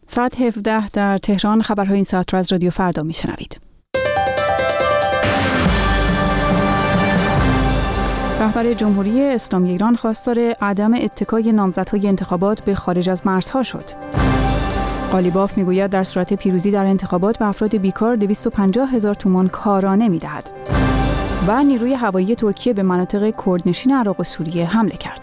ساعت 17 در تهران خبرهای این ساعت را از رادیو فردا میشنوید. رهبر جمهوری اسلامی ایران خواستار عدم اتکای نامزدهای انتخابات به خارج از مرزها شد. قالیباف میگوید در صورت پیروزی در انتخابات به افراد بیکار 250,000 تومان کارانه میدهد. و نیروی هوایی ترکیه به مناطق کردنشین عراق و سوریه حمله کرد.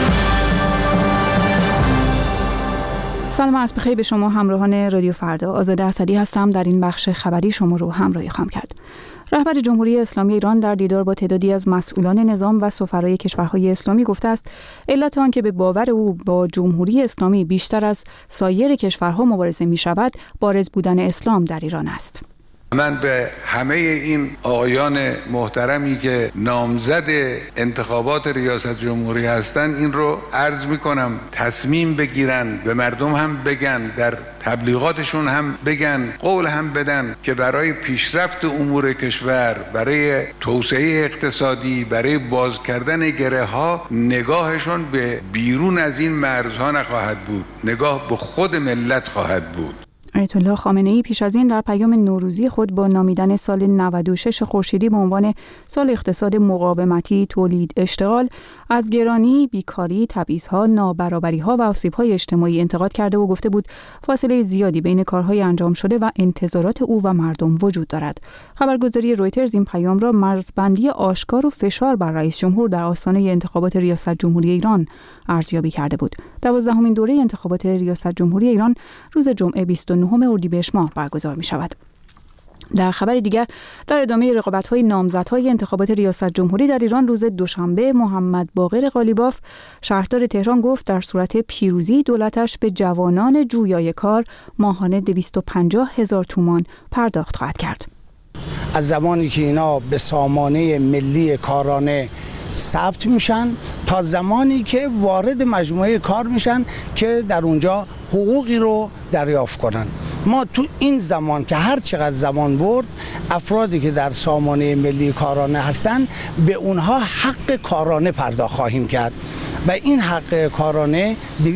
سلام از بخیر به شما همراهان رادیو فردا. آزاده اسدی هستم. در این بخش خبری شما رو همراهی خواهم کرد. رهبر جمهوری اسلامی ایران در دیدار با تعدادی از مسئولان نظام و سفرای کشورهای اسلامی گفته است علت آن که به باور او با جمهوری اسلامی بیشتر از سایر کشورها مبارزه می شود بارز بودن اسلام در ایران است. من به همه این آقایان محترمی که نامزد انتخابات ریاست جمهوری هستند این رو عرض میکنم تصمیم بگیرن، به مردم هم بگن، در تبلیغاتشون هم بگن، قول هم بدن که برای پیشرفت امور کشور، برای توسعه اقتصادی، برای باز کردن گره ها نگاهشون به بیرون از این مرزها نخواهد بود، نگاه به خود ملت خواهد بود. آیت الله خامنه‌ای پیش از این در پیام نوروزی خود با نامیدن سال 96 خورشیدی به عنوان سال اقتصاد مقاومتی، تولید، اشتغال، از گرانی، بیکاری، تبعیض‌ها، نابرابری‌ها و آسیب‌های اجتماعی انتقاد کرده و گفته بود فاصله زیادی بین کارهای انجام شده و انتظارات او و مردم وجود دارد. خبرگزاری رویترز این پیام را مرزبندی آشکار و فشار بر رئیس جمهور در آستانه انتخابات ریاست جمهوری ایران ارزیابی کرده بود. 12مین دوره انتخابات ریاست جمهوری ایران روز جمعه 29 اردیبهشت ماه برگزار می شود. در خبر دیگر در ادامه رقابت‌های نامزدهای انتخابات ریاست جمهوری در ایران روز دوشنبه محمد باقر قالیباف شهردار تهران گفت در صورت پیروزی دولتش به جوانان جویای کار ماهانه 250,000 تومان پرداخت خواهد کرد. از زمانی که اینا به سامانه ملی کارانه ثبت میشن تا زمانی که وارد مجموعه کار میشن که در اونجا حقوقی رو دریافت کنن. ما تو این زمان که هر چقدر زمان برد افرادی که در سامانه ملی کارانه هستن به اونها حق کارانه پرداخت خواهیم کرد و این حق کارانه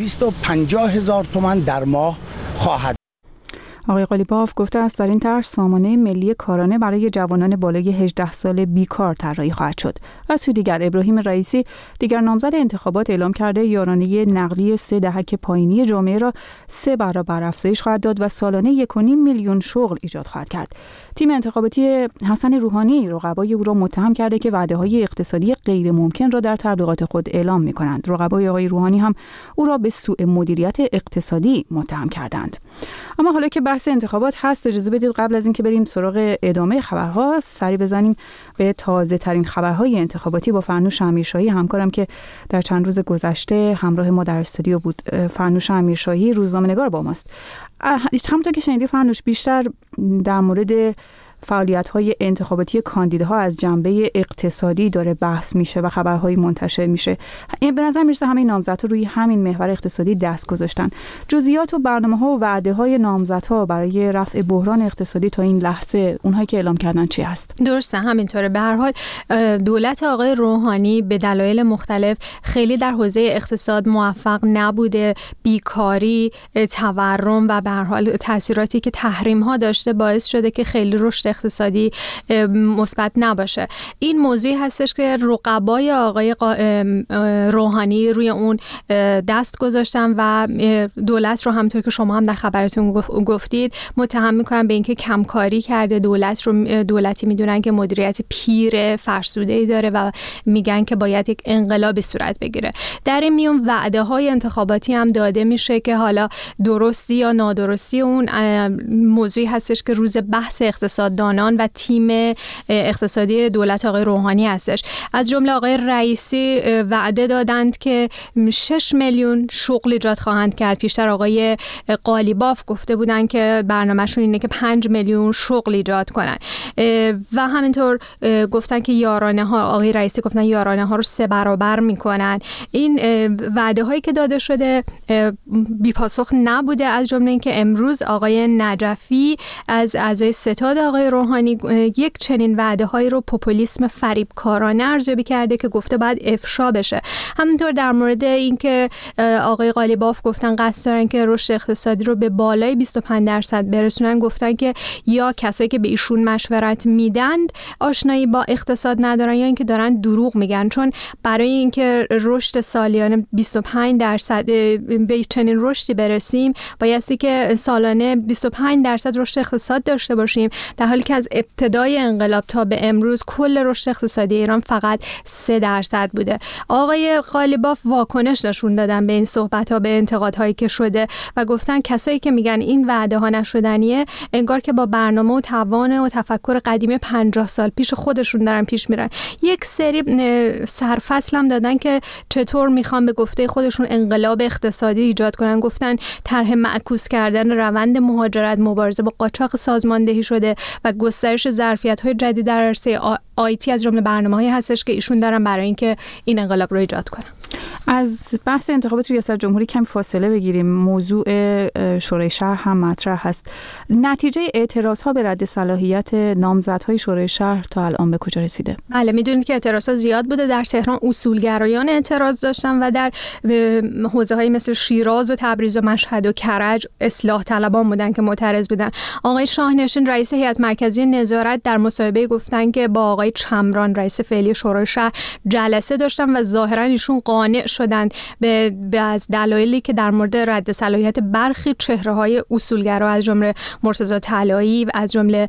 250,000 تومان در ماه خواهد. آقای قالیباف گفته است در این طرح سامانه ملی کارانه برای جوانان بالای 18 سال بیکار طراحی خواهد شد. از سوی دیگر ابراهیم رئیسی دیگر نامزد انتخابات اعلام کرده یارانه نقدی 3 دهک پایینی جامعه را 3 برابر افزایش خواهد داد و سالانه 1.5 میلیون شغل ایجاد خواهد کرد. تیم انتخاباتی حسن روحانی رقبای او را متهم کرده که وعده‌های اقتصادی غیر ممکن را در تبلیغات خود اعلام می‌کنند. رقبای آقای روحانی هم او را به سوء مدیریت اقتصادی متهم کردند. اما حالا که بحث انتخابات هست اجازه بدید قبل از اینکه بریم سراغ ادامه خبرها سری بزنیم به تازه ترین خبرهای انتخاباتی با فرنوش امیرشاهی همکارم که در چند روز گذشته همراه ما در استودیو بود. فرنوش امیرشاهی روزنامه‌نگار با ماست. همونطور که شنیدی فرنوش بیشتر در مورد فعالیت‌های انتخاباتی کاندیداها از جنبه اقتصادی داره بحث میشه و خبرهای منتشر میشه. به نظر میرسه همه نامزدها روی همین محور اقتصادی دست گذاشتن. جزئیات و برنامه‌ها و وعده‌های نامزدها برای رفع بحران اقتصادی تا این لحظه اونهایی که اعلام کردن چی هست؟ درسته، همینطوره. به هر حال دولت آقای روحانی به دلایل مختلف خیلی در حوزه اقتصاد موفق نبوده. بیکاری، تورم و به هر حال تاثیراتی که تحریم‌ها داشته باعث شده که خیلی رشد اقتصادی مثبت نباشه. این موضوعی هستش که رقبای آقای روحانی روی اون دست گذاشتن و دولت رو همونطور که شما هم در خبرتون گفتید متهم میکنن به اینکه کمکاری کرده. دولتی میدونن که مدیریت پیر فرسوده‌ای داره و میگن که باید یک انقلاب صورت بگیره. در این میون وعده های انتخاباتی هم داده میشه که حالا درستی یا نادرستی اون موضوعی هستش که روز بحث اقتصاددانان و تیم اقتصادی دولت آقای روحانی هستش. از جمله آقای رئیسی وعده دادند که 6 میلیون شغل ایجاد خواهند کرد. پیشتر آقای قالیباف گفته بودند که برنامه‌شون اینه که 5 میلیون شغل ایجاد کنن و همینطور گفتن که یارانه ها، آقای رئیسی گفتن یارانه ها رو 3 برابر میکنن. این وعده هایی که داده شده بی پاسخ نبوده. از جمله اینکه امروز آقای نجفی از اعضای ستاد آقای آقای روحانی یک چنین وعده‌هایی رو پوپولیسم فریبکارانه ارزیابی کرده که گفته باید افشا بشه. همینطور در مورد اینکه آقای قالیباف گفتن قصد دارن که رشد اقتصادی رو به بالای 25% برسونن، گفتن که یا کسایی که به ایشون مشورت میدن آشنایی با اقتصاد ندارن یا اینکه دارن دروغ میگن، چون برای اینکه رشد سالیانه 25% به چنین رشدی برسیم بایستی که سالانه 25% رشد اقتصاد داشته باشیم، در حالی که از ابتدای انقلاب تا به امروز کل رشد اقتصادی ایران فقط 3% بوده. آقای قالیباف واکنش نشون دادن به این صحبت‌ها، به انتقادهایی که شده و گفتن کسایی که میگن این وعده ها نشدنیه انگار که با برنامه و توان و تفکر قدیمی 50 سال پیش خودشون دارن پیش میرن. یک سری سرفصل هم دادن که چطور میخوان به گفته خودشون انقلاب اقتصادی ایجاد کنن. گفتن طرح معکوس کردن روند مهاجرت، مبارزه با قاچاق سازماندهی شده و گسترش ظرفیت‌های جدید در عرصه آیتی از جمله برنامه‌هایی هستش که ایشون دارن برای اینکه این انقلاب رو ایجاد کنن. از بحث انتخابات ریاست جمهوری کم فاصله بگیریم. موضوع شورای شهر هم مطرح هست. نتیجه اعتراض‌ها به رد صلاحیت نامزدهای شورای شهر تا الان به کجا رسیده؟ بله، میدونید که اعتراضات زیاد بوده. در تهران اصولگرایان اعتراض داشتن و در حوزه‌های مثل شیراز و تبریز و مشهد و کرج اصلاح طلبان بودن که معترض بودن. آقای شاهنشین رئیس هیئت مرکزی نظارت در مصاحبه گفتن که با آقای چمران رئیس فعلی شورای شهر جلسه داشتن و ظاهراً ایشون قانع شدن به از دلایلی که در مورد رد صلاحیت برخی چهره‌های اصولگرا از جمله مرتضی طلایی و از جمله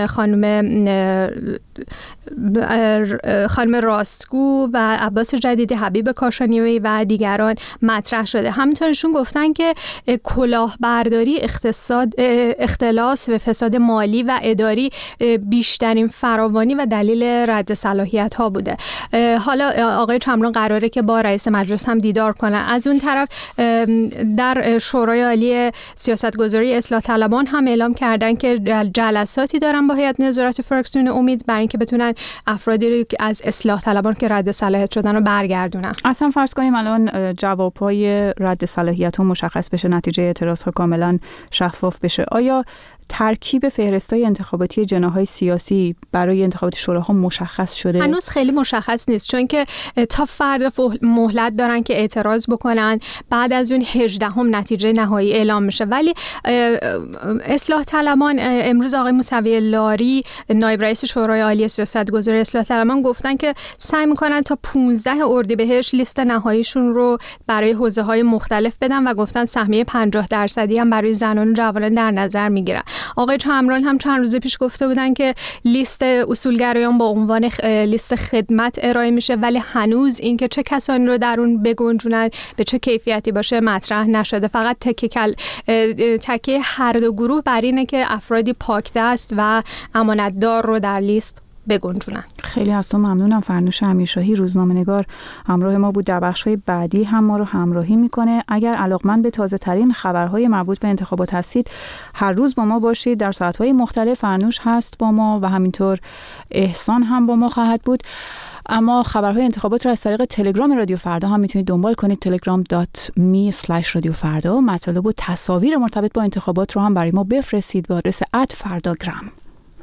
خانم راستگو و عباس جدیدی، حبیب کاشانیوی و دیگران مطرح شده. همینطورشون گفتن که کلاهبرداری اختلاس و فساد مالی و اداری بیشترین فراوانی و دلیل رد صلاحیت ها بوده. حالا آقای چمران قراره که با رئیس مجلس هم دیدار کنه. از اون طرف در شورای عالی سیاستگذاری اصلاح طلبان هم اعلام کردن که جلساتی دارن با هیئت نظارت فرکسیون امید برای اینکه بتونن افرادی از اصلاح طلبان که رد صلاحیت شدن رو برگردونن. اصلا فرض کنیم الان جوابهای رد صلاحیت ها مشخص بشه، نتیجه اعتراض ها کاملا شفاف بشه، آیا ترکیب فهرست‌های انتخاباتی جناح‌های سیاسی برای انتخابات شوراها مشخص شده؟ هنوز خیلی مشخص نیست، چون که تا فردا مهلت دارن که اعتراض بکنن. بعد از اون 18 نتیجه نهایی اعلام میشه. ولی اصلاح طلبان امروز آقای موسوی لاری نایب رئیس شورای عالی سیاستگذاری اصلاح طلبان گفتن که سعی میکنن تا 15 اردیبهشت لیست نهاییشون رو برای حوزه‌های مختلف بدن و گفتن سهمیه 50% هم برای زنان و جوانان در نظر میگیرن. آقای چمران هم چند روز پیش گفته بودن که لیست اصولگرایان با عنوان لیست خدمت ارائه میشه، ولی هنوز اینکه چه کسانی رو در اون بگنجونن، به چه کیفیتی باشه مطرح نشده. فقط تکیه هر دو گروه بر اینه که افرادی پاک دست و امانتدار رو در لیست بگنجونن. خیلی از تو ممنونم. فرنوش امیرشاهی روزنامه‌نگار همراه ما بود. در بخش‌های بعدی هم ما رو همراهی میکنه. اگر علاقمند به تازه ترین خبرهای مربوط به انتخابات هستید، هر روز با ما باشید. در ساعت‌های مختلف فرنوش هست با ما و همینطور احسان هم با ما خواهد بود. اما خبرهای انتخابات رو از طریق تلگرام رادیو فردا هم میتونید دنبال کنید. telegram.me/radiofarda. مطالب و تصاویر مرتبط با انتخابات رو هم برای ما بفرستید به آدرس @fardagram.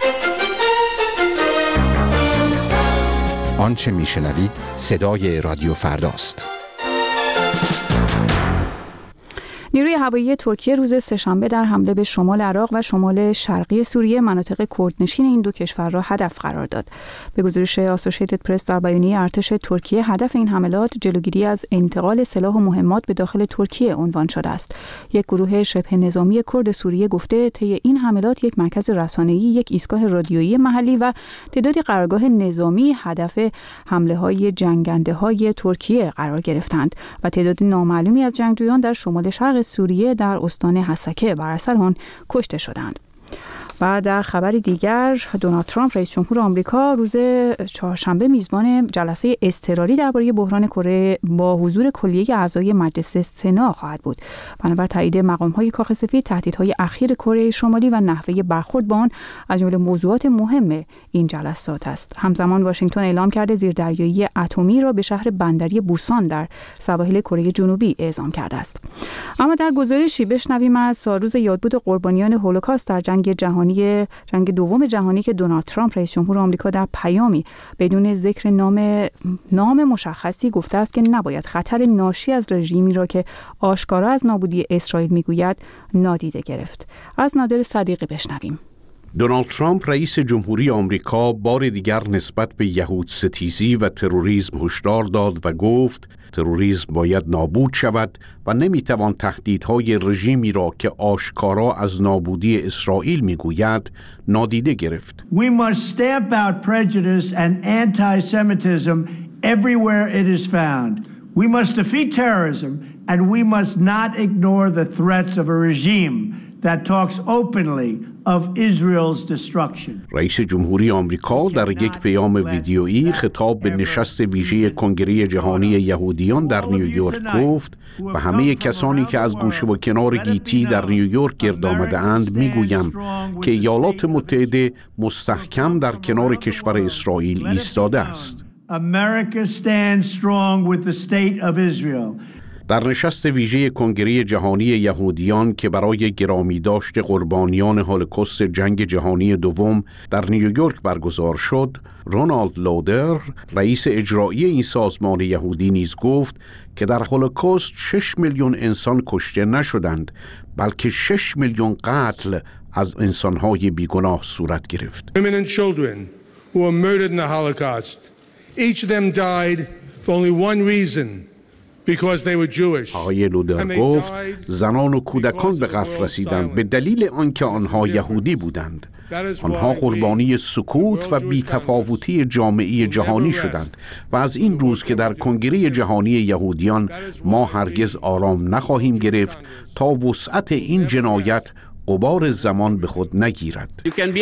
آنچه میشنوید صدای رادیو فرداست. نیروی هوایی ترکیه روز سه‌شنبه در حمله به شمال عراق و شمال شرقی سوریه مناطق کردنشین این دو کشور را هدف قرار داد. به گزارش آسوشیتد پرس در بیانیه ارتش ترکیه، هدف این حملات جلوگیری از انتقال سلاح و مهمات به داخل ترکیه عنوان شده است. یک گروه شبه نظامی کرد سوریه گفته طی این حملات یک مرکز رسانه‌ای، یک ایستگاه رادیویی محلی و تعدادی قرارگاه نظامی هدف حمله‌های جنگنده‌های ترکیه قرار گرفتند و تعداد نامعلومی از جنگجویان در شمال شرق سوریه در استان حسکه بر اثر آن کشته شدند. و در خبری دیگر، دونالد ترامپ رئیس جمهور آمریکا روز چهارشنبه میزبان جلسه اضطراری درباره بحران کره با حضور کلیه اعضای مجلس سنا خواهد بود. بنابر تایید مقام‌های کاخ سفید، تهدیدهای اخیر کره شمالی و نحوه برخورد با آن از جمله موضوعات مهم این جلسات است. همزمان واشنگتن اعلام کرده زیردریایی اتمی را به شهر بندری بوسان در سواحل کره جنوبی اعزام کرده است. اما در گزارشی بشنویم از سالروز یادبود قربانیان هولوکاست در جنگ جهانی جنگ دوم جهانی که دونالد ترامپ رئیس جمهور آمریکا در پیامی بدون ذکر نام مشخصی گفته است که نباید خطر ناشی از رژیمی را که آشکارا از نابودی اسرائیل میگوید نادیده گرفت. از نادر صدیقی بشنویم. دونالد ترامپ رئیس جمهوری آمریکا بار دیگر نسبت به یهود ستیزی و تروریسم هشدار داد و گفت تروریسم باید نابود شود و نمیتوان تهدیدهای رژیمی را که آشکارا از نابودی اسرائیل میگوید نادیده گرفت. We must stamp out prejudice and anti-Semitism everywhere it is found. We must defeat terrorism and we must not ignore the threats of a regime that talks openly of Israel's destruction. رئیس جمهوری آمریکا در یک پیام ویدیویی خطاب به نشست ویژه کنگره جهانی یهودیان در نیویورک گفت و همه کسانی که از گوشه و کنار گیتی در نیویورک گرد آمده اند میگویم که ایالات متحده مستحکم در کنار کشور اسرائیل ایستاده است. America stands strong with the state of Israel. در نشست ویژه کنگره جهانی یهودیان که برای گرامی داشت قربانیان هولوکاست جنگ جهانی دوم در نیویورک برگزار شد، رونالد لودر رئیس اجرایی این سازمان یهودی نیز گفت که در هولوکاست 6 میلیون انسان کشته نشدند، بلکه 6 میلیون قتل از انسان‌های بیگناه صورت گرفت. Women and children who were murdered in the Holocaust, each of them died for only one reason. آقای لودر گفت زنان و کودکان به قتل رسیدند به دلیل آنکه آنها یهودی بودند. آنها قربانی سکوت و بی‌تفاوتی جامعه جهانی شدند و از این روز که در کنگره جهانی یهودیان ما هرگز آرام نخواهیم گرفت تا وسعت این جنایت غبار زمان به خود نگیرد.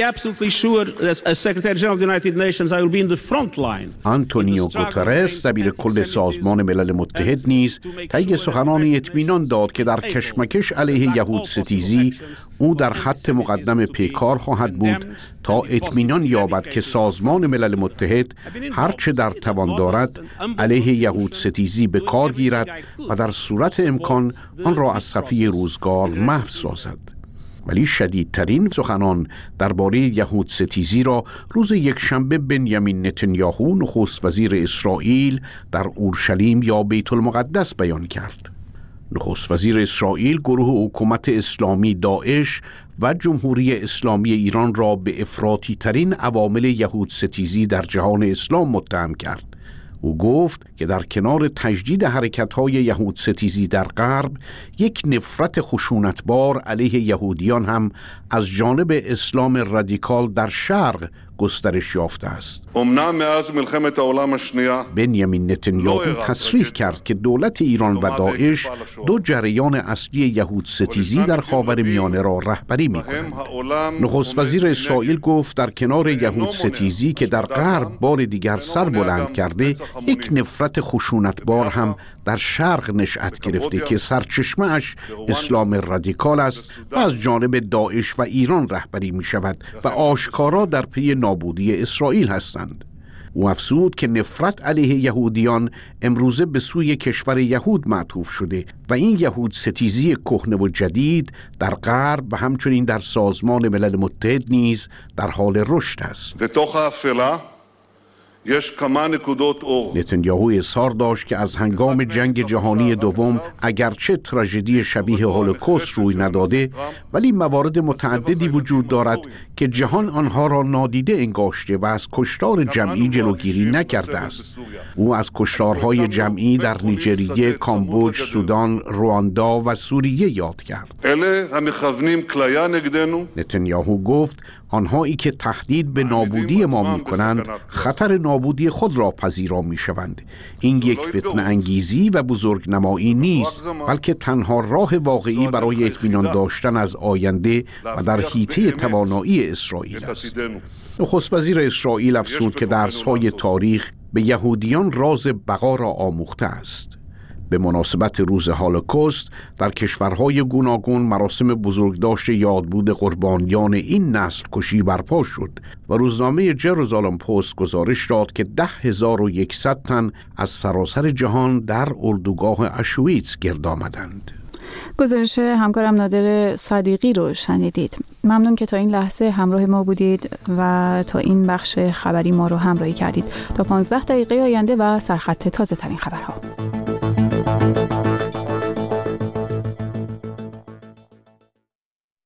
آنتونیو گوترس دبیر کل سازمان ملل متحد نیز طی سخنانی اطمینان داد که در کشمکش علیه یهود ستیزی او در خط مقدم پیکار خواهد بود تا اطمینان یابد که سازمان ملل متحد هرچه در توان دارد علیه یهود ستیزی به کار گیرد و در صورت امکان آن را از صفحه روزگار محو سازد. ولی شدیدترین سخنان درباره یهود ستیزی را روز یکشنبه بنیامین نتانیاهو نخست وزیر اسرائیل در اورشلیم یا بیت المقدس بیان کرد. نخست وزیر اسرائیل گروه حکومت اسلامی داعش و جمهوری اسلامی ایران را به افراطی ترین عوامل یهود ستیزی در جهان اسلام متهم کرد. او گفت که در کنار تجدید حرکت‌های یهود ستیزی در غرب، یک نفرت خشونتبار علیه یهودیان هم از جانب اسلام رادیکال در شرق گسترش یافته است. بنیامین نتانیاهو تصریح کرد که دولت ایران و داعش دو جریان اصلی یهود ستیزی در خاورمیانه را رهبری می‌کنند. نخست وزیر اسرائیل گفت در کنار یهود ستیزی که در غرب بار دیگر سر بلند کرده، یک نفرت خشونتبار هم در شرق نشأت گرفته که سرچشمه‌اش اسلام رادیکال است و از جانب داعش و ایران رهبری می‌شود و آشکارا در پی نابودی اسرائیل هستند. او افزود که نفرت علیه یهودیان امروزه به سوی کشور یهود معطوف شده و این یهود ستیزی کهنه و جدید در غرب و همچنین در سازمان ملل متحد نیز در حال رشد است. نتانیاهو اظهار داشت که از هنگام جنگ جهانی دوم اگرچه تراژدی شبیه هولوکاست روی نداده، ولی موارد متعددی وجود دارد که جهان آنها را نادیده انگاشته و از کشتار جمعی جلوگیری نکرده است. او از کشتارهای جمعی در نیجریه، کامبوج، سودان، رواندا و سوریه یاد کرد. نتانیاهو گفت آنهایی که تهدید به نابودی ما می‌کنند خطر نابودی خود را پذیرا می‌شوند. این یک فتنه انگیزی و بزرگنمایی نیست، بلکه تنها راه واقعی برای اطمینان داشتن از آینده و در حیطه توانایی اسرائیل است. نخست وزیر اسرائیل افزود که درس‌های تاریخ به یهودیان راز بقا را آموخته است. به مناسبت روز هولوکاست در کشورهای گوناگون مراسم بزرگداشت یادبود قربانیان این نسل کشی برپا شد و روزنامه جروزالم پست گزارش داد که 10,100 تن از سراسر جهان در اردوگاه اشویتس گرد آمدند. گزارش همکارم نادر صدیقی رو شنیدید. ممنون که تا این لحظه همراه ما بودید و تا این بخش خبری ما رو همراهی کردید. تا 15 دقیقه آینده و سرخط تازه ترین خبرها.